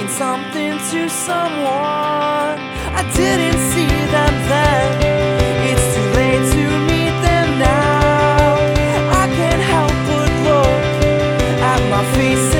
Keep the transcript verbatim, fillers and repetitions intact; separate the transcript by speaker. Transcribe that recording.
Speaker 1: something to someone. I didn't see them then. It's too late to meet them now. I can't help but look at my face